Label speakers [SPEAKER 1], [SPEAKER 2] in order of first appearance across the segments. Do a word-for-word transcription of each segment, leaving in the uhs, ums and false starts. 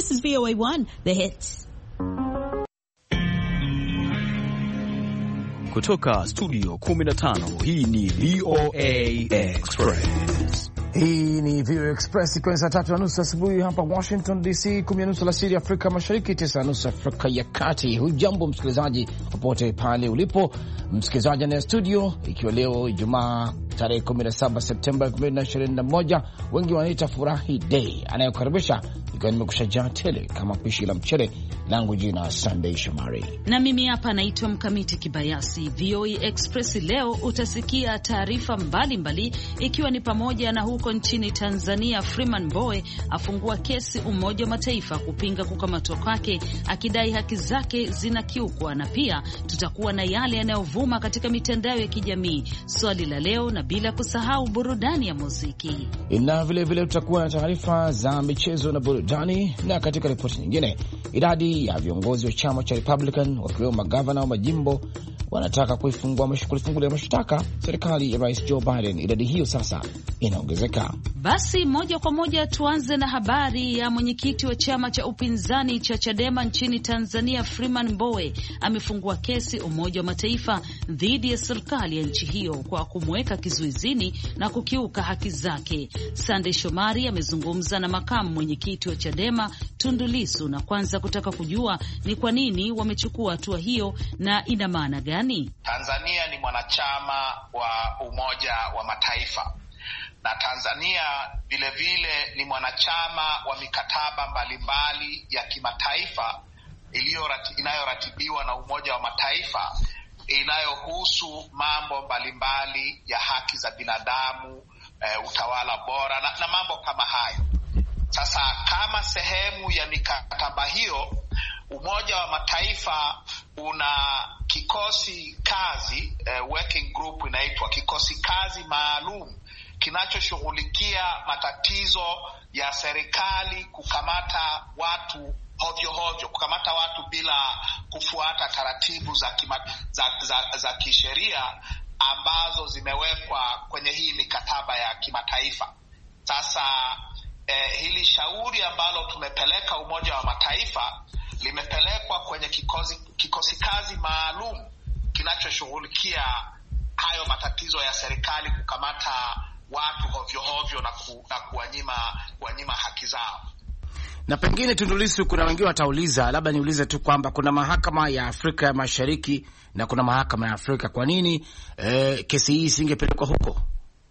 [SPEAKER 1] This is V O A one, The Hits.
[SPEAKER 2] Kutoka studio kumi na tano, hii ni V O A Express.
[SPEAKER 3] Hii ni V O A Express ikiwa saa tatu na nusu asubuhi hapa Washington D C, kumi na nusu alasiri Afrika Mashariki, tisa na nusu Afrika ya Kati. Hujambo msikilizaji popote pale ulipo. Msikilizaji na studio, ikiwa leo Ijumaa tarehe kumi na saba Septemba elfu mbili na ishirini na moja, wengi wanaita furahi day. Anayokaribisha ikiwa nimekushajaa tele kama pishi la mchele, langu jina Sunday Shomari.
[SPEAKER 4] Na mimi hapa naitwa Mkamiti Kibayasi. V O A Express leo utasikia taarifa mbalimbali, ikiwa ni pamoja na huko nchini Tanzania Freeman Mbowe afungua kesi Umoja wa Mataifa kupinga kukamatwa kwake, akidai haki zake zinakiukwa, na pia tutakuwa na yale yanayovuma katika mitandao ya kijamii, swali la leo, na bila kusahau burudani ya muziki.
[SPEAKER 3] Na vile vile tutakuwa na taarifa za michezo na burudani, na katika ripoti nyingine, idadi ya viongozi wa chama cha Republican wakiwemo magavana wa majimbo wanataka kuifungua kuifungulia mashtaka serikali ya Rais Joe Biden. Idadi hiyo sasa inaongezeka.
[SPEAKER 4] Basi moja kwa moja tuanze na habari ya mwenyekiti wa chama cha upinzani cha Chadema nchini Tanzania Freeman Mbowe amefungua kesi Umoja wa Mataifa dhidi ya serikali ya nchi hiyo kwa kumweka kizuizini na kukiuka haki zake. Sunday Shomari amezungumza na makamu mwenyekiti wa Chadema Tundu Lissu, na kwanza kutaka kujua ni kwa nini wamechukua hatua hiyo na ina maana gani.
[SPEAKER 5] Tanzania ni mwanachama wa Umoja wa Mataifa, na Tanzania vile vile ni mwanachama wa mikataba mbalimbali ya kimataifa inayoratibiwa na Umoja wa Mataifa inayohusu mambo mbalimbali ya haki za binadamu, e, utawala bora na, na mambo kama hayo. Sasa kama sehemu ya mikataba hiyo, Umoja wa Mataifa una kikosi kazi, uh, working group inaitwa kikosi kazi maalum kinachoshughulikia matatizo ya serikali kukamata watu hovyo hovyo, kukamata watu bila kufuata taratibu za kima, za, za, za kisheria ambazo zimewekwa kwenye hii mikataba ya kimataifa. Sasa eh, hili shauri ambalo tumepeleka Umoja wa Mataifa limepelekwa kwenye kikosi, kikosi kazi maalum kinachoshughulikia hayo matatizo ya serikali kukamata watu hovyo hovyo na, ku, na kuwanyima, kuwanyima haki zao.
[SPEAKER 3] Na pengine Tundu Lissu, kuna wengine watauliza, labda niulize tu kwamba kuna mahakama ya Afrika ya Mashariki na kuna mahakama ya Afrika. Kwa nini eh, kesi hii isingepelekwa huko?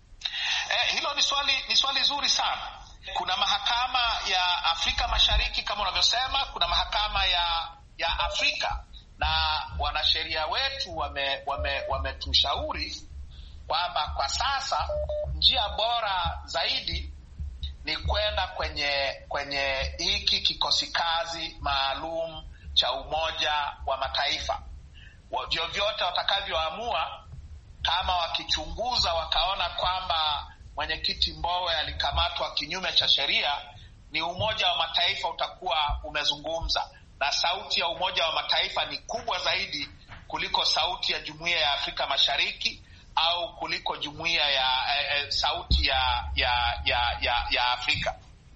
[SPEAKER 5] Eh, hilo ni swali, ni swali zuri sana. Kuna mahakama ya Afrika Mashariki kama unavyosema, kuna mahakama ya ya Afrika, na wanasheria wetu wame wame wametushauri kwamba kwa sasa njia bora zaidi ni kwenda kwenye kwenye hiki kikosi kazi maalum cha Umoja wa Mataifa. Vyovyote watakavyoamua, kama wakichunguza wakaona kwamba mwenyekiti Mbowe alikamatwa kinyume cha sheria, ni Umoja wa Mataifa utakuwa umezungumza, na sauti ya Umoja wa Mataifa ni kubwa zaidi kuliko sauti ya Jumuiya ya Afrika Mashariki au kuliko jumuiya ya eh, sauti ya ya ya ya, ya Afrika.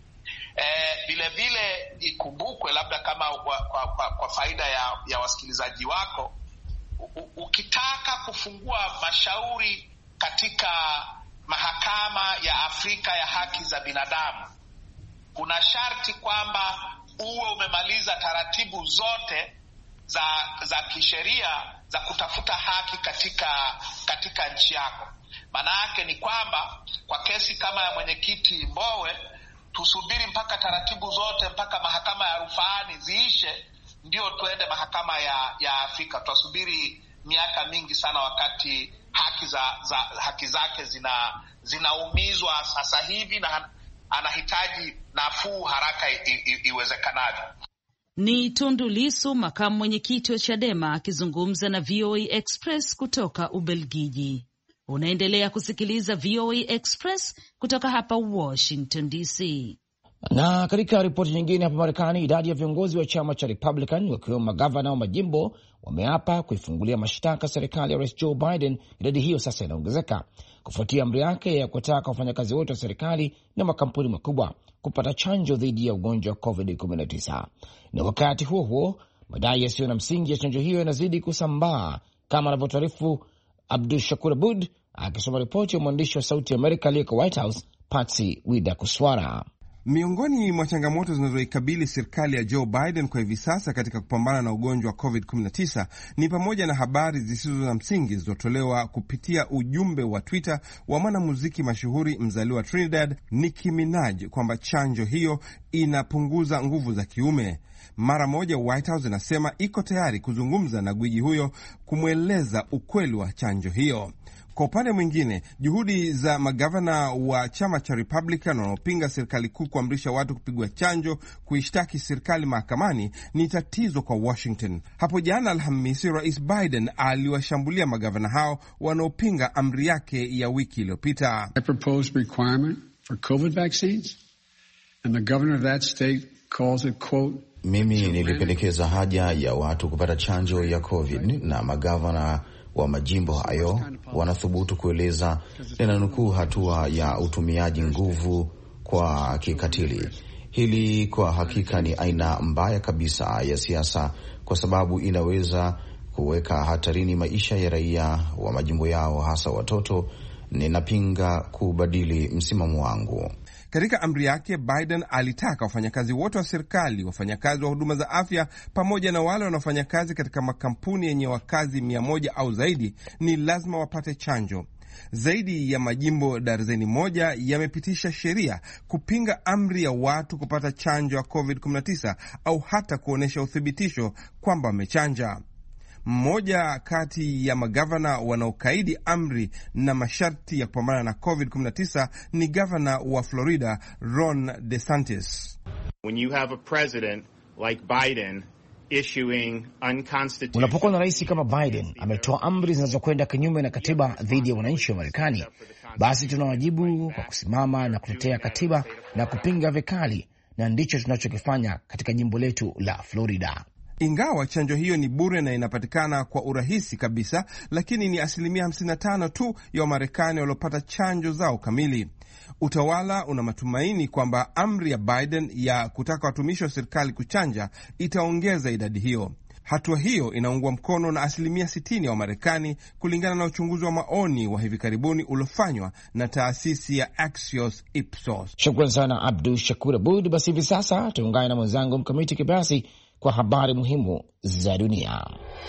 [SPEAKER 5] Eh, vile vile ikumbukwe, labda kama kwa, kwa, kwa faida ya, ya wasikilizaji wako, u, ukitaka kufungua mashauri katika mahakama ya Afrika ya haki za binadamu, kuna sharti kwamba uwe umemaliza taratibu zote za za kisheria za kutafuta haki katika katika nchi yako. Maana yake ni kwamba kwa kesi kama ya mwenyekiti Mbowe, tusubiri mpaka taratibu zote mpaka mahakama ya rufaani ziishe ndio tuende mahakama ya ya Afrika. Tutasubiri miaka mingi sana, wakati haki za, za haki zake zina zinaumizwa sasa hivi, na anahitaji nafuu haraka iwezekanavyo.
[SPEAKER 4] Ni Tundu Lissu, makamu mwenyekiti wa Chadema, akizungumza na V O A Express kutoka Ubelgiji. Unaendelea kusikiliza V O A Express kutoka hapa Washington D C.
[SPEAKER 3] Na katika ripoti nyingine, hapa Marekani, idadi ya viongozi wa chama cha Republican wakiwemo magavana wa majimbo wameapa kuifungulia mashtaka serikali ya Rais Joe Biden. Idadi hiyo sasa inaongezeka kufuatia amri yake ya kutaka wafanyakazi wote wa serikali na makampuni makubwa kupata chanjo dhidi ya ugonjwa wa covid kumi na tisa. Na wakati huo huo, madai yasiyo na msingi ya chanjo hiyo yanazidi kusambaa, kama anavyotaarifu Abdul Shakur Abud akisoma ripoti ya mwandishi wa Sauti ya Amerika aliyeko White House, Patsy Widakuswara.
[SPEAKER 6] Miongoni mwa changamoto zinazoikabili serikali ya Joe Biden kwa hivi sasa katika kupambana na ugonjwa wa covid kumi na tisa ni pamoja na habari zisizo na msingi zilizotolewa kupitia ujumbe wa Twitter wa mwanamuziki mashuhuri mzaliwa Trinidad Nicki Minaj kwamba chanjo hiyo inapunguza nguvu za kiume. Mara moja White House inasema iko tayari kuzungumza na gwiji huyo kumweleza ukweli wa chanjo hiyo. Kwa upande mwingine, juhudi za magavana wa chama cha Republican wanaopinga serikali kuu kuamrisha watu kupigwa chanjo kuishtaki serikali mahakamani ni tatizo kwa Washington. Hapo jana Alhamisi, Rais Biden aliwashambulia magavana hao wanaopinga amri yake ya wiki iliyopita.
[SPEAKER 7] I proposed requirement for COVID vaccines and the governor of that state calls it quote.
[SPEAKER 8] Mimi nilipendekeza haja ya watu kupata chanjo ya COVID na magavana wa majimbo hayo wanathubutu kueleza, ninanukuu, hatua ya utumiaji nguvu kwa kikatili. Hili kwa hakika ni aina mbaya kabisa ya siasa, kwa sababu inaweza kuweka hatarini maisha ya raia wa majimbo yao, hasa watoto. Ninapinga kubadili msimamo wangu.
[SPEAKER 6] Katika amri yake, Biden alitaka wafanyakazi wote wa serikali, wafanyakazi wa huduma za afya, pamoja na wale wanaofanya kazi katika makampuni yenye wakazi mia moja au zaidi ni lazima wapate chanjo. Zaidi ya majimbo darzeni moja yamepitisha sheria kupinga amri ya watu kupata chanjo ya covid kumi na tisa au hata kuonyesha uthibitisho kwamba wamechanja. Mmoja kati ya magavana wanaokaidi amri na masharti ya kupambana na covid kumi na tisa ni gavana wa Florida Ron DeSantis.
[SPEAKER 9] When you have a president like Biden issuing unconstitutional...
[SPEAKER 3] Unapokuwa na rais kama Biden ametoa amri zinazokwenda kinyume na katiba dhidi ya wananchi wa Marekani, basi tunawajibu kwa kusimama na kutetea katiba na kupinga vikali, na ndicho tunachokifanya katika jimbo letu la Florida.
[SPEAKER 6] Ingawa chanjo hiyo ni bure na inapatikana kwa urahisi kabisa, lakini ni asilimia hamsini na tano tu ya Wamarekani waliopata chanjo zao kamili. Utawala una matumaini kwamba amri ya Biden ya kutaka watumishi wa serikali kuchanja itaongeza idadi hiyo. Hatua hiyo inaungwa mkono na asilimia sitini ya Wamarekani kulingana na uchunguzi wa maoni wa hivi karibuni uliofanywa na taasisi ya Axios Ipsos.
[SPEAKER 3] Shukrani sana Abdul Shakur Abud. Basi hivi sasa tuungane na mwenzangu Mkamiti Kibasi kwa habari muhimu za dunia.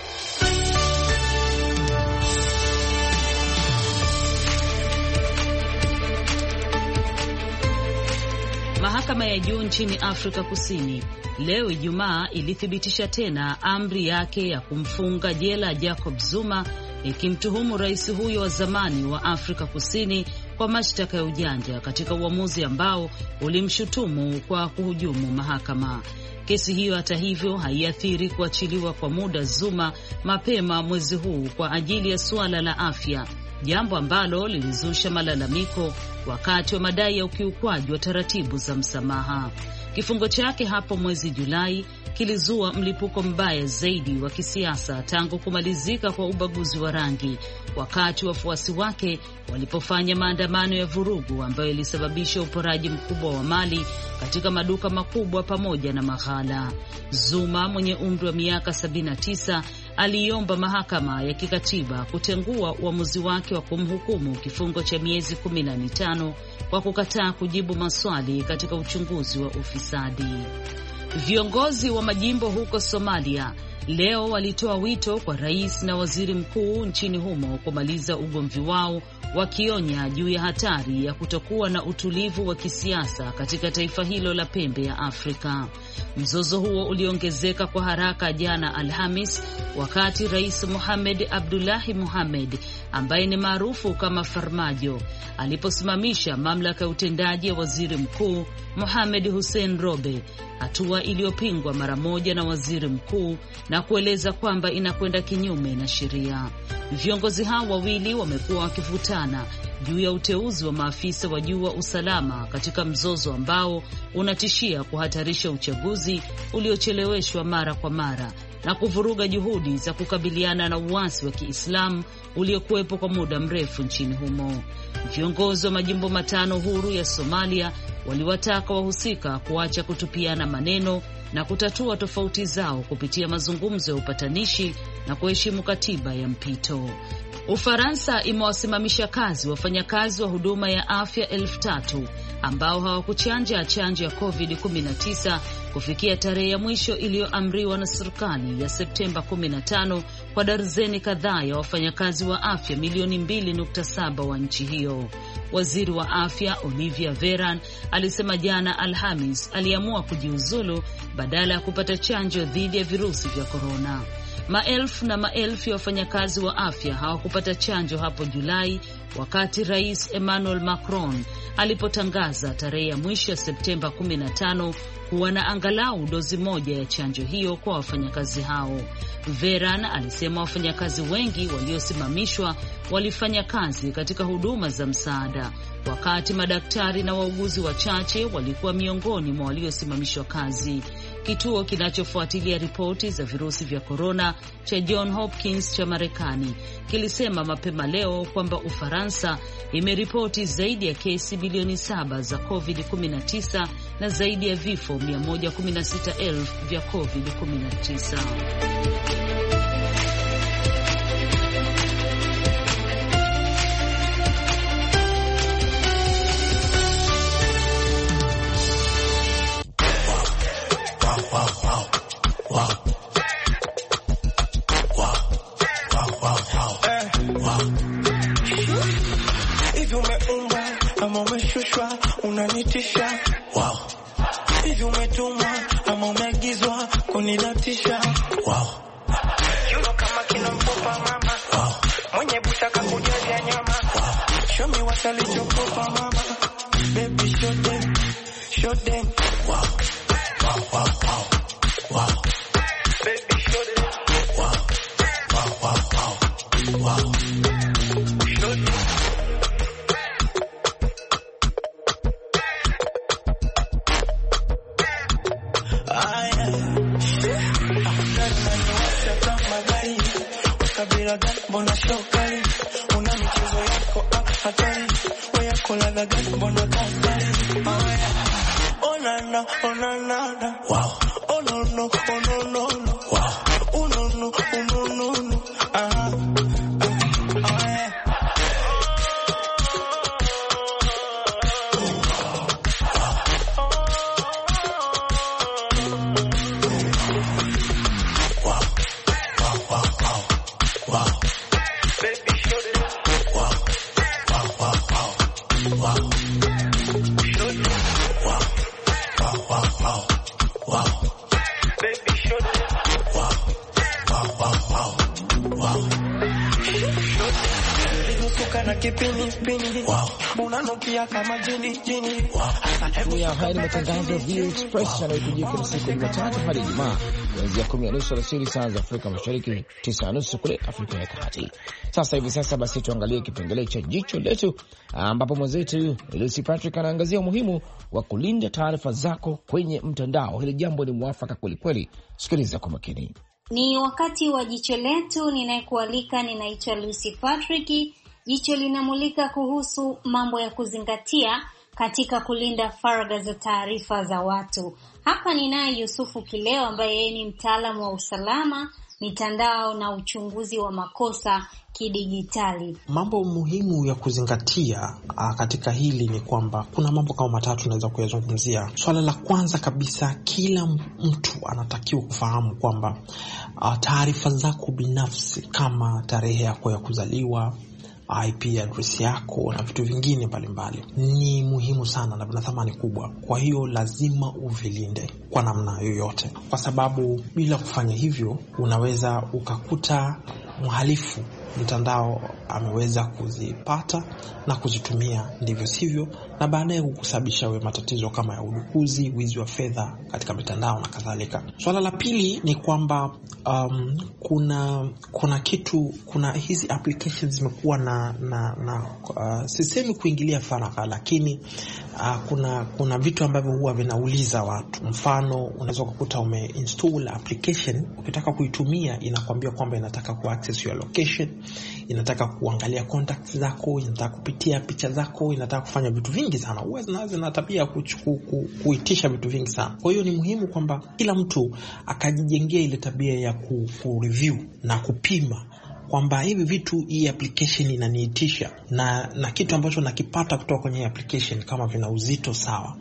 [SPEAKER 4] Mahakama ya juu nchini Afrika Kusini leo Ijumaa ilithibitisha tena amri yake ya kumfunga jela Jacob Zuma, ikimtuhumu rais huyo wa zamani wa Afrika Kusini kwa mashtaka ya ujanja katika uamuzi ambao ulimshutumu kwa kuhujumu mahakama. Kesi hiyo hata hivyo haiathiri kuachiliwa kwa muda Zuma mapema mwezi huu kwa ajili ya suala la afya, jambo ambalo lilizusha malalamiko wakati wa madai ya ukiukwaji wa taratibu za msamaha. Kifungo chake hapo mwezi Julai kilizua mlipuko mbaya zaidi wa kisiasa tangu kumalizika kwa ubaguzi wa rangi, wakati wafuasi wake walipofanya maandamano ya vurugu ambayo ilisababisha uporaji mkubwa wa mali katika maduka makubwa pamoja na maghala. Zuma mwenye umri wa miaka sabini na tisa aliomba mahakama ya kikatiba kutengua uamuzi wake wa kumhukumu kifungo cha miezi kumi na mitano kwa kukataa kujibu maswali katika uchunguzi wa ufisadi. Viongozi wa majimbo huko Somalia leo walitoa wito kwa rais na waziri mkuu nchini humo kumaliza ugomvi wao, wakionya juu ya hatari ya kutokuwa na utulivu wa kisiasa katika taifa hilo la pembe ya Afrika. Mzozo huo uliongezeka kwa haraka jana Alhamis wakati Rais Mohamed Abdullahi Mohamed, ambaye ni maarufu kama Farmajo, aliposimamisha mamlaka ya utendaji ya waziri mkuu Mohamed Hussein Robe, hatua iliyopingwa mara moja na waziri mkuu na kueleza kwamba inakwenda kinyume na sheria. Viongozi hao wawili wamekuwa wakivutana juu ya uteuzi wa maafisa wa juu wa usalama katika mzozo ambao unatishia kuhatarisha uchaguzi uliocheleweshwa mara kwa mara na kuvuruga juhudi za kukabiliana na uasi wa Kiislamu uliokuwepo kwa muda mrefu nchini humo. Viongozi wa majimbo matano huru ya Somalia waliwataka wahusika kuacha kutupiana maneno na kutatua tofauti zao kupitia mazungumzo ya upatanishi na kuheshimu katiba ya mpito. Ufaransa imewasimamisha kazi wafanyakazi wa huduma ya afya elfu tatu ambao hawakuchanja chanjo ya covid kumi na tisa kufikia tarehe ya mwisho iliyoamriwa na serikali ya Septemba kumi na tano kwa darzeni kadhaa ya wafanyakazi wa afya milioni mbili nukta saba wa nchi hiyo. Waziri wa afya Olivia Veran alisema jana Alhamis aliamua kujiuzulu badala ya kupata chanjo dhidi ya virusi vya korona. Maelfu na maelfu ya wafanyakazi wa afya hawakupata chanjo hapo Julai wakati Rais Emmanuel Macron alipotangaza tarehe ya mwisho ya Septemba kumi na tano kuwa na angalau dozi moja ya chanjo hiyo kwa wafanyakazi hao. Veran alisema wafanyakazi wengi waliosimamishwa walifanya kazi katika huduma za msaada, wakati madaktari na wauguzi wachache walikuwa miongoni mwa waliosimamishwa kazi. Kituo kinachofuatilia ripoti za virusi vya korona cha John Hopkins cha Marekani kilisema mapema leo kwamba Ufaransa imeripoti zaidi ya kesi bilioni saba za covid kumi na tisa na zaidi ya vifo mia moja kumi na sita elfu vya covid kumi na tisa.
[SPEAKER 10] Unanitisha, wow. Hivi umetumwa ama umeagizwa kunilatisha, wow. Yuno kama kina mpopa mama, wow. Mwenye buta kakujazia nyama, wow. Show me what I let you popa mama, baby show them, show them, wow. Wow, wow, wow, wow. Baby show them, wow. Wow, wow, wow, wow. Show them. Bona shokali, una michezo yako hatari, wewe kola la gani bona kali. Oh na na, oh na na, wow. Oh no no, oh no no, no. Wow. Oh no no, oh no no, no. Ah.
[SPEAKER 3] Haya ni matangazo ya V O A Express yanayokujia kila siku ya Jumatatu hadi Ijumaa kuanzia kumi na nusu alasiri saa za Afrika Mashariki, tisa na nusu kule Afrika ya Kati. Sasa hivi sasa basi tuangalie kipengele cha jicho letu, ambapo mwenzetu Lucy Patrick anaangazia umuhimu wa kulinda taarifa zako kwenye mtandao. Hili jambo ni mwafaka kweli kweli. Sikiliza kwa makini.
[SPEAKER 11] Ni wakati wa jicho letu, ninayekualika ninaitwa Lucy Patrick. Jicho linamulika kuhusu mambo ya kuzingatia katika kulinda faragha za taarifa za watu. Hapa ninaye Yusufu Kileo ambaye yeye ni mtaalamu wa usalama, mitandao na uchunguzi wa makosa kidijitali.
[SPEAKER 12] Mambo muhimu ya kuzingatia a, katika hili ni kwamba kuna mambo kama matatu naweza kuyazungumzia. Swala la kwanza kabisa, kila mtu anatakiwa kufahamu kwamba taarifa zako binafsi kama tarehe yako ya kuzaliwa, I P address yako na vitu vingine mbalimbali ni muhimu sana na vina thamani kubwa. Kwa hiyo lazima uvilinde kwa namna yoyote, kwa sababu bila kufanya hivyo unaweza ukakuta mhalifu mtandao ameweza kuzipata na kuzitumia ndivyo sivyo, na baadaye kukusababisha wewe matatizo kama ya udukuzi, wizi wa fedha katika mitandao na kadhalika. Swala la pili ni kwamba um, kuna kuna kitu kuna hizi applications zimekuwa na na, na uh, sisemi kuingilia faragha, lakini uh, kuna kuna vitu ambavyo huwa vinauliza watu. Mfano, unaweza kukuta umeinstall application, ukitaka kuitumia inakwambia kwamba inataka ku access your location, inataka kuangalia contacts zako, inataka kupitia picha zako, inataka kufanya vitu vingi sana. Huwa zinaanza na tabia kuchuku, ku, kuitisha vitu vingi sana. Kwa hiyo ni muhimu kwamba kila mtu akajijengea ile tabia ya ku, ku review na kupima kwamba hivi vitu, hii application inaniitisha na na kitu ambacho nakipata kutoka kwenye application kama vina uzito sawa.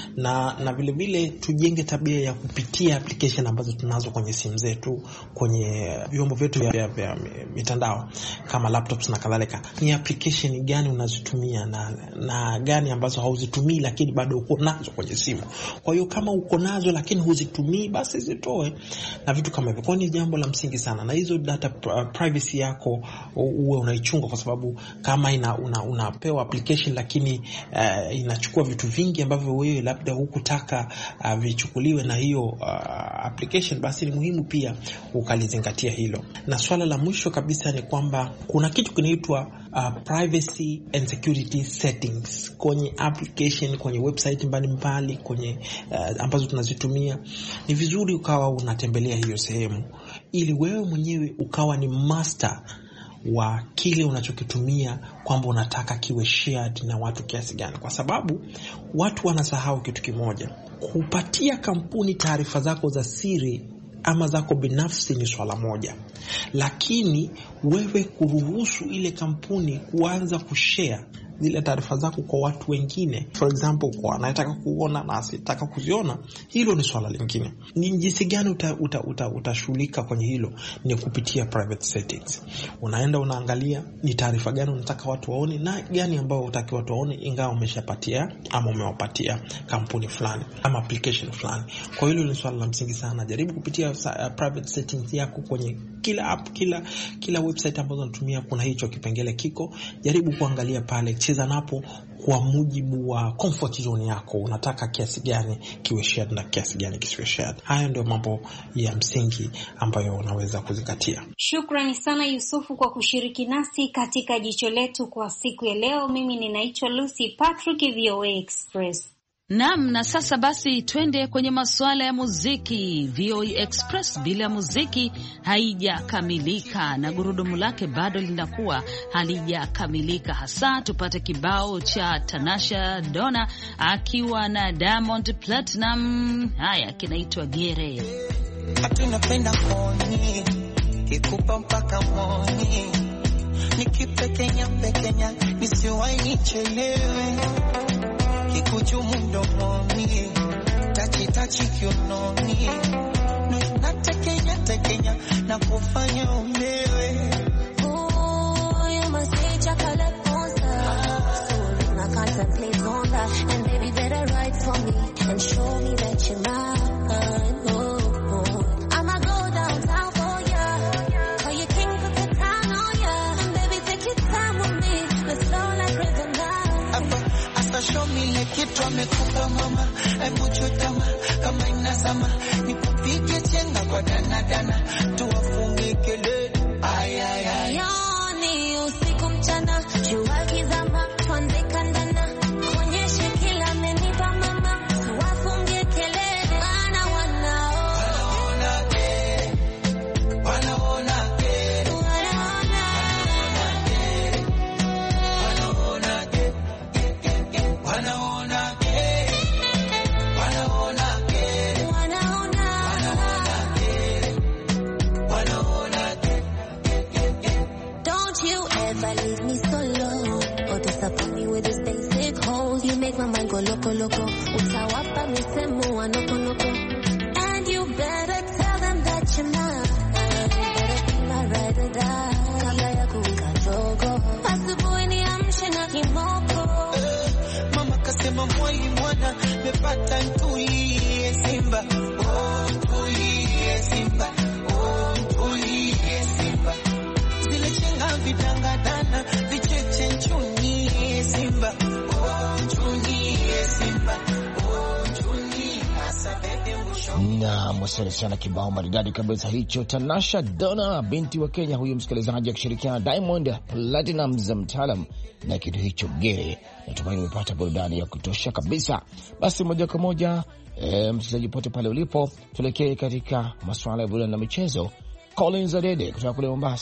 [SPEAKER 12] Na na vile vile tujenge tabia ya kupitia application ambazo tunazo kwenye simu zetu, kwenye vyombo vyetu vya, vya mitandao kama laptops na kadhalika. Ni application gani unazitumia na na gani ambazo hauzitumii lakini bado uko nazo kwenye simu. Kwa hiyo kama uko nazo lakini huzitumii, basi zitoe na vitu kama hivyo. Kwa ni jambo la msingi sana, na hizo data uh, privacy yako uwe unaichunga, kwa sababu kama ina una, unapewa application lakini uh, inachukua vitu vingi ambavyo wewe labda hukutaka uh, vichukuliwe na hiyo uh, application, basi ni muhimu pia ukalizingatia hilo. Na swala la mwisho kabisa ni kwamba kuna kitu kinaitwa uh, privacy and security settings kwenye application, kwenye website mbalimbali, kwenye uh, ambazo tunazitumia. Ni vizuri ukawa unatembelea hiyo sehemu ili wewe mwenyewe ukawa ni master wa kile unachokitumia, kwamba unataka kiwe shared na watu kiasi gani. Kwa sababu watu wanasahau kitu kimoja: kupatia kampuni taarifa zako za siri ama zako binafsi ni swala moja, lakini wewe kuruhusu ile kampuni kuanza kushare zile taarifa zako kwa watu wengine, for example kwa anayetaka kuona na asitaka kuziona, hilo ni swala lingine. Ni jinsi gani utashughulika uta, uta, uta kwenye hilo? Ni kupitia private settings. Unaenda unaangalia ni taarifa gani unataka watu waone na gani ambao hutaki watu waone, ingawa umeshapatia ama umewapatia kampuni fulani ama application fulani. Kwa hilo ni swala la msingi sana. Jaribu kupitia uh, private settings yako kwenye kila app, kila kila website ambazo unatumia, kuna hicho kipengele kiko. Jaribu kuangalia pale, cheza napo kwa mujibu wa comfort zone yako. Unataka kiasi gani kiwe shared na kiasi gani kisiwe shared. Haya ndio mambo ya msingi ambayo unaweza kuzingatia.
[SPEAKER 11] Shukrani sana Yusufu kwa kushiriki nasi katika jicho letu kwa siku ya leo. Mimi ninaitwa Lucy Patrick, V O A Express.
[SPEAKER 4] Naam, na sasa basi twende kwenye masuala ya muziki. V O A Express bila muziki haijakamilika na gurudumu lake bado linakuwa halijakamilika. Hasa tupate kibao cha Tanasha Donna akiwa na Diamond Platinum. Haya, kinaitwa Gere.
[SPEAKER 10] Tunapenda koni kikupa mpaka moni, nikipekenya pekenya nisiwahi nichelewe, kikuchumu mdomoni, tachi tachi kiunoni, na tekenya tekenya na kufanya ulewe.
[SPEAKER 13] Oh, you must say chocolate monster, so when I contemplate on that, and baby better write for me and show me that you're mine. Oh, oh. I'ma go downtown for ya, call you king, put the crown on ya, and baby take your time with me, let's flow like rhythm now.
[SPEAKER 10] Show me like it wamekupa mama, hebu chutama kama inazama, nikupige chenga kwa dana dana, tuwafunge kelele. Ay ay ay,
[SPEAKER 13] yoni usiku mchana, jua kizama, tuanze kandana, kuonyeshe kila amenipa mama, tuwafunge kelele. Wana wanao
[SPEAKER 10] wanaona ke, wanaona ke, wanaona ke, wanaona ke, wanaona ke, wanaona ke, wanaona ke.
[SPEAKER 13] Don't you ever leave me solo or disappoint me with this basic holes. You make my mind go loco loco. Utawapa misemo wa noko noko. And you better tell them that you're mine. You better be my ride or die. Kabla ya kuwika jogo, asubuhi niamshe na kimoko.
[SPEAKER 10] Mama kasema mwai mwana mepata ntulie Simba, oh ntulie Simba, oh ntulie Simba, zile chenga vidangadana vicheche nchunie Simba, oh nchunie Simba, oh nchunie asa bebe mwisho.
[SPEAKER 3] Na mwasere sana kibao maridadi kabisa hicho. Tanasha Donna, binti wa Kenya huyu msikilizaji, akishirikiana Diamond Platinum za mtaalam na kitu hicho Gere. Natumai umepata burudani ya kutosha kabisa. Basi moja kwa moja e, msikilizaji pote pale ulipo, tuelekee katika masuala ya burudani na michezo. Collins Adede kutoka kule Mombasa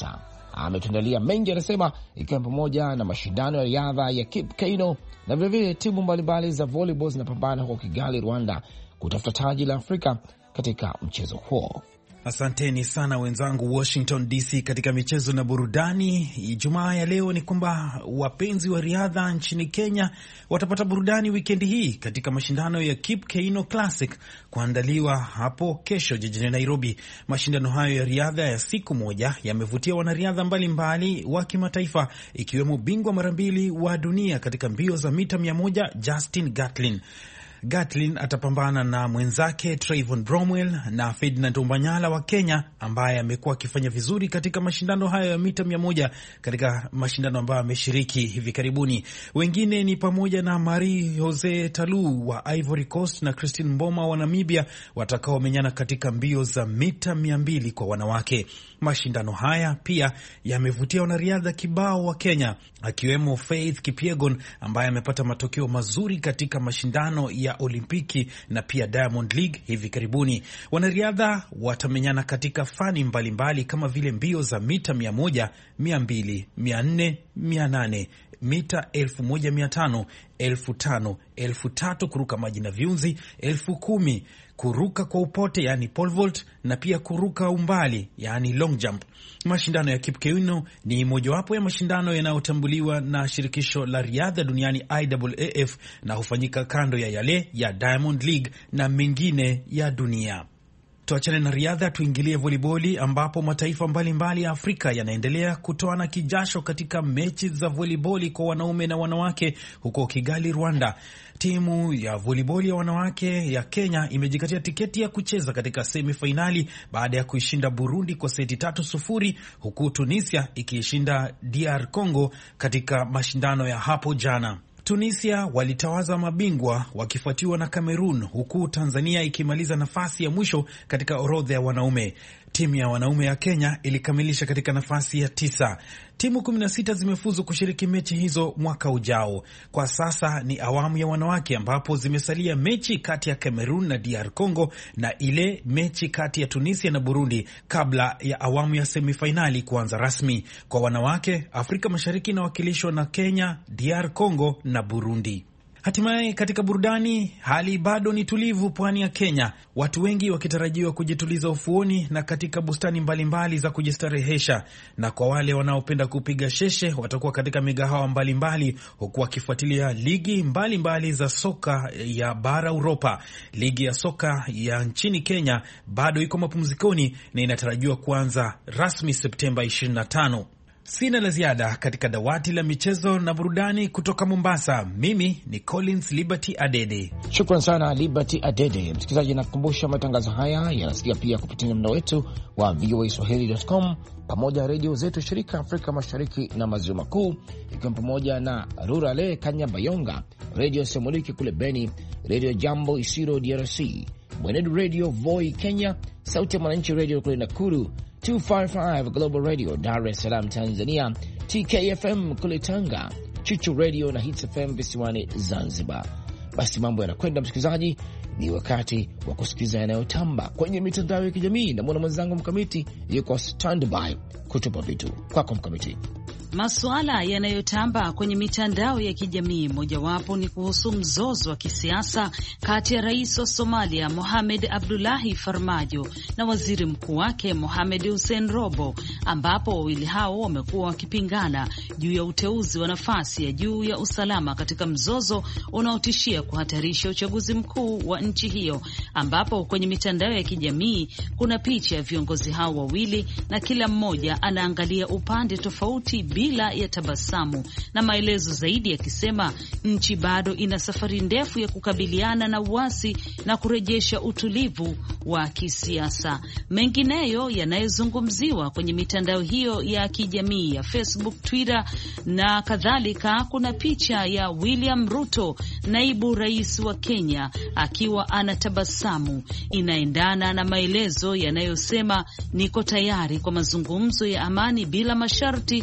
[SPEAKER 3] ametuandalia mengi, anasema, ikiwa pamoja na mashindano ya riadha ya Kip Keino na vilevile timu mbalimbali za volleyball zinapambana huko Kigali, Rwanda, kutafuta taji la Afrika katika mchezo huo.
[SPEAKER 14] Asanteni sana wenzangu Washington D C. Katika michezo na burudani Ijumaa ya leo ni kwamba wapenzi wa riadha nchini Kenya watapata burudani wikendi hii katika mashindano ya Kip Keino Classic kuandaliwa hapo kesho jijini Nairobi. Mashindano hayo ya riadha ya siku moja yamevutia wanariadha mbalimbali wa kimataifa, ikiwemo bingwa mara mbili wa dunia katika mbio za mita mia moja Justin Gatlin. Gatlin atapambana na mwenzake Trayvon Bromwell na Ferdinand Omanyala wa Kenya, ambaye amekuwa akifanya vizuri katika mashindano hayo ya mita mia moja katika mashindano ambayo ameshiriki hivi karibuni. Wengine ni pamoja na Marie Jose Talu wa Ivory Coast na Christine Mboma wa Namibia watakao menyana katika mbio za mita mia mbili kwa wanawake. Mashindano haya pia yamevutia wanariadha kibao wa Kenya, akiwemo Faith Kipyegon ambaye amepata matokeo mazuri katika mashindano ya Olimpiki na pia Diamond League hivi karibuni. Wanariadha watamenyana katika fani mbalimbali mbali kama vile mbio za mita mia moja, mia mbili, mia nne, mia nane, mita elfu moja mia tano, elfu tano, elfu tatu kuruka maji na viunzi, elfu kumi kuruka kwa upote yani pole vault, na pia kuruka umbali yani long jump. Mashindano ya Kip Keino ni mojawapo ya mashindano yanayotambuliwa na shirikisho la riadha duniani I A A F na hufanyika kando ya yale ya Diamond League na mengine ya dunia. Tuachane na riadha, tuingilie voliboli ambapo mataifa mbalimbali ya Afrika yanaendelea kutoana kijasho katika mechi za voliboli kwa wanaume na wanawake huko Kigali, Rwanda. Timu ya voliboli ya wanawake ya Kenya imejikatia tiketi ya kucheza katika semifinali baada ya kuishinda Burundi kwa seti tatu sufuri, huku Tunisia ikiishinda D R Congo katika mashindano ya hapo jana. Tunisia walitawaza mabingwa wakifuatiwa na Cameroon, huku Tanzania ikimaliza nafasi ya mwisho katika orodha ya wanaume. Timu ya wanaume ya Kenya ilikamilisha katika nafasi ya tisa. Timu kumi na sita zimefuzu kushiriki mechi hizo mwaka ujao. Kwa sasa ni awamu ya wanawake ambapo zimesalia mechi kati ya Cameroon na D R Congo na ile mechi kati ya Tunisia na Burundi kabla ya awamu ya semifinali kuanza rasmi. Kwa wanawake, Afrika Mashariki inawakilishwa na Kenya, D R Congo na Burundi. Hatimaye katika burudani, hali bado ni tulivu pwani ya Kenya, watu wengi wakitarajiwa kujituliza ufuoni na katika bustani mbalimbali mbali za kujistarehesha. Na kwa wale wanaopenda kupiga sheshe watakuwa katika migahawa mbalimbali, huku wakifuatilia ligi mbalimbali mbali za soka ya bara Uropa. Ligi ya soka ya nchini Kenya bado iko mapumzikoni na inatarajiwa kuanza rasmi Septemba ishirini na tano. Sina la ziada katika dawati la michezo na burudani kutoka Mombasa. Mimi ni Collins Liberty Adede.
[SPEAKER 3] Shukran sana Liberty Adede. Msikilizaji, nakukumbusha matangazo haya yanasikia pia kupitia mtandao wetu wa v o a swahili dot com pamoja na redio zetu shirika Afrika Mashariki na Maziwa Makuu, ikiwa pamoja na Rurale Kanyabayonga, redio Semuliki kule Beni, redio Jambo Isiro D R C, Mwenedu Radio Voi Kenya, Sauti ya Mwananchi Radio kule Nakuru, two fifty-five Global Radio Dar es Salaam Tanzania, T K F M kule Tanga, Chuchu Radio na Hits F M visiwani Zanzibar. Basi mambo yanakwenda msikilizaji, ni wakati wa kusikiza yanayotamba kwenye mitandao ya kijamii, na mwana mwenzangu Mkamiti yuko standby kutupa vitu kwako. Mkamiti,
[SPEAKER 4] masuala yanayotamba kwenye mitandao ya kijamii mojawapo ni kuhusu mzozo wa kisiasa kati ya rais wa Somalia Mohamed Abdullahi Farmajo na waziri mkuu wake Mohamed Hussein Robo, ambapo wawili hao wamekuwa wakipingana juu ya uteuzi wa nafasi ya juu ya usalama katika mzozo unaotishia kuhatarisha uchaguzi mkuu wa nchi hiyo, ambapo kwenye mitandao ya kijamii kuna picha ya viongozi hao wawili na kila mmoja anaangalia upande tofauti bila ya tabasamu, na maelezo zaidi yakisema nchi bado ina safari ndefu ya kukabiliana na uasi na kurejesha utulivu wa kisiasa. Mengineyo yanayozungumziwa kwenye mitandao hiyo ya kijamii ya Facebook, Twitter na kadhalika, kuna picha ya William Ruto, naibu rais wa Kenya, akiwa anatabasamu. Inaendana na maelezo yanayosema niko tayari kwa mazungumzo ya amani bila masharti na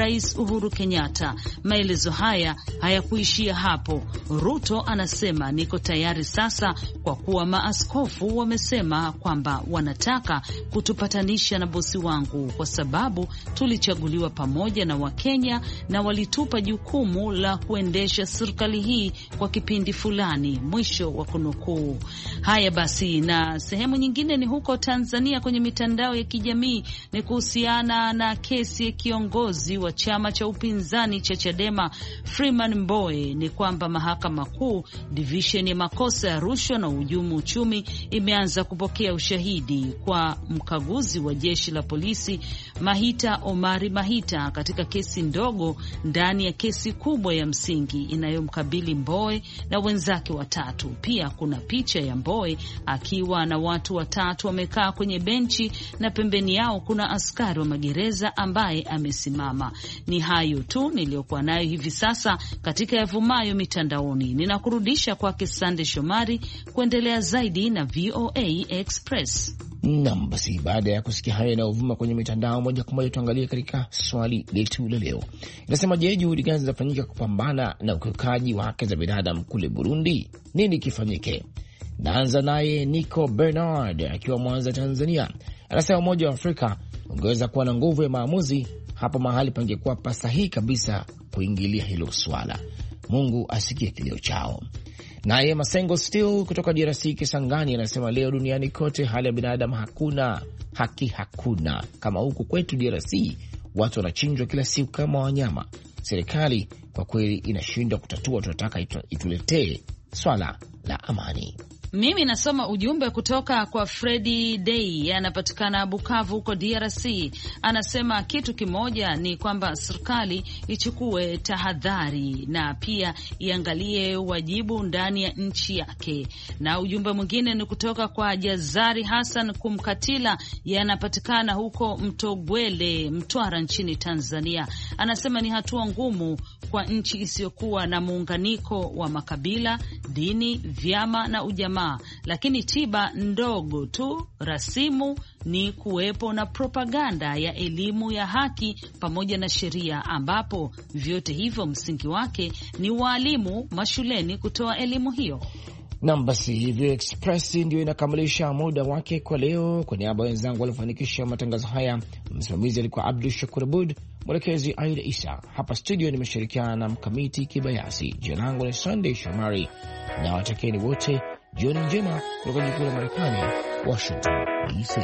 [SPEAKER 4] Rais Uhuru Kenyatta. Maelezo haya hayakuishia hapo. Ruto anasema, niko tayari sasa kwa kuwa maaskofu wamesema kwamba wanataka kutupatanisha na bosi wangu kwa sababu tulichaguliwa pamoja na Wakenya na walitupa jukumu la kuendesha serikali hii kwa kipindi fulani. Mwisho wa kunukuu. Haya basi, na sehemu nyingine ni huko Tanzania kwenye mitandao ya kijamii ni kuhusiana na kesi ya kiongozi wa chama cha upinzani cha Chadema Freeman Mbowe. Ni kwamba mahakama kuu division ya makosa ya rushwa na uhujumu uchumi imeanza kupokea ushahidi kwa mkaguzi wa jeshi la polisi Mahita Omari Mahita katika kesi ndogo ndani ya kesi kubwa ya msingi inayomkabili Mbowe na wenzake watatu. Pia kuna picha ya Mbowe akiwa na watu watatu wamekaa kwenye benchi na pembeni yao kuna askari wa magereza ambaye amesimama. Ni hayo tu niliyokuwa nayo hivi sasa katika yavumayo mitandaoni. Ninakurudisha kwake Sande Shomari kuendelea zaidi na V O A Express.
[SPEAKER 3] Naam, basi baada ya kusikia haya yanayovuma kwenye mitandao, moja kwa moja tuangalie katika swali letu la leo. Inasema, je, juhudi gani zinafanyika kupambana na ukiukaji wa haki za binadamu kule Burundi? Nini kifanyike? Naanza naye Nico Bernard akiwa Mwanza, Tanzania. Anasema Umoja wa Afrika ungeweza kuwa na nguvu ya maamuzi hapo, mahali pangekuwa pasahihi kabisa kuingilia hilo swala. Mungu asikie kilio chao. Naye Masengo Still kutoka D R C Kisangani anasema, leo duniani kote hali ya binadamu hakuna haki, hakuna kama huku kwetu D R C, watu wanachinjwa kila siku kama wanyama. Serikali kwa kweli inashindwa kutatua, tunataka ituletee swala la amani.
[SPEAKER 4] Mimi nasoma ujumbe kutoka kwa Freddy Day, anapatikana Bukavu huko D R C. Anasema kitu kimoja ni kwamba serikali ichukue tahadhari na pia iangalie wajibu ndani ya nchi yake. Na ujumbe mwingine ni kutoka kwa Jazari Hassan Kumkatila, yanapatikana huko Mtogwele, Mtwara nchini Tanzania. Anasema ni hatua ngumu kwa nchi isiyokuwa na muunganiko wa makabila, dini, vyama na ujamaa, lakini tiba ndogo tu rasimu ni kuwepo na propaganda ya elimu ya haki pamoja na sheria, ambapo vyote hivyo msingi wake ni walimu mashuleni kutoa elimu hiyo.
[SPEAKER 3] Nam, basi hivyo Express ndio inakamilisha muda wake kwa leo. Kwa niaba ya wenzangu waliofanikisha matangazo haya, msimamizi alikuwa Abdul Shakur Abud, mwelekezi Aida Isa. Hapa studio nimeshirikiana na Mkamiti Kibayasi. Jina langu ni Sunday Shomari na watakeni wote jioni njema kutoka jikuu la Marekani, Washington D C.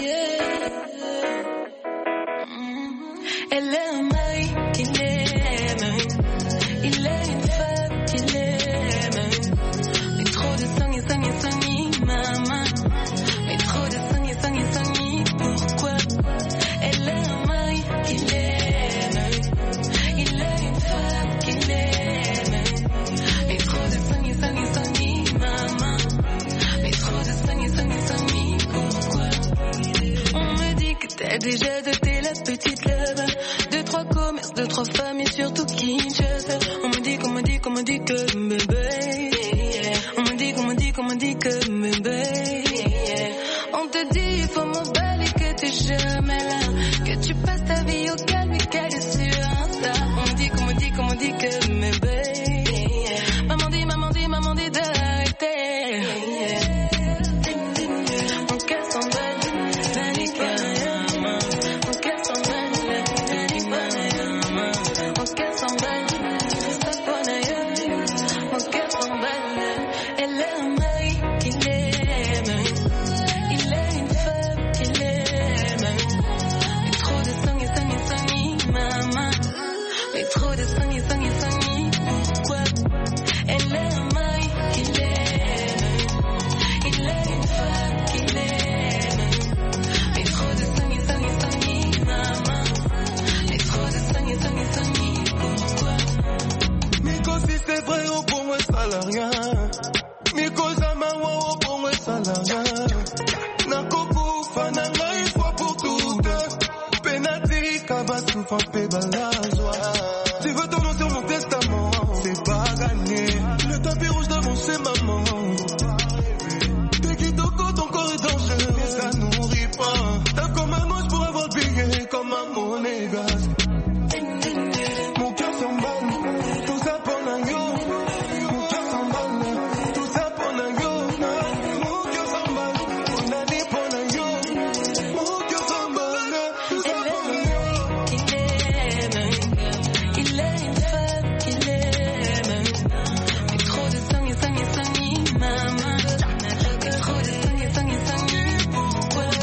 [SPEAKER 15] Déjà doté la petite là-bas, deux trois commerces, deux trois femmes et surtout Kinshasa. On me dit, qu'on me dit, qu'on me dit que bébé. On me dit, qu'on me dit, qu'on me dit que bébé. On te dit il faut m'emballer, que t'es jamais là, que tu passes ta vie au calme et qu'elle est sur Insta. On me dit, qu'on me dit, qu'on me dit que bébé. Maman dit, maman dit, maman dit d'arrêter. Mon cœur s'emballe, ça n'est pas.
[SPEAKER 16] Penati kaba sufa pe balazwa.